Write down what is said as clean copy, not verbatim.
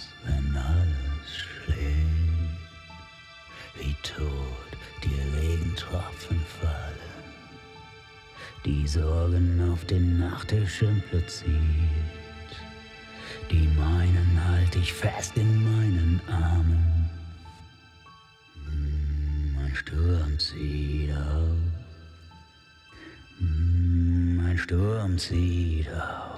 wenn alles schlägt, wie tot die Regentropfen fallen, die Sorgen auf den Nachttisch impliziert. Die meinen halt ich fest in meinen Armen. Ein Sturm zieht auf. Ein Sturm zieht auf.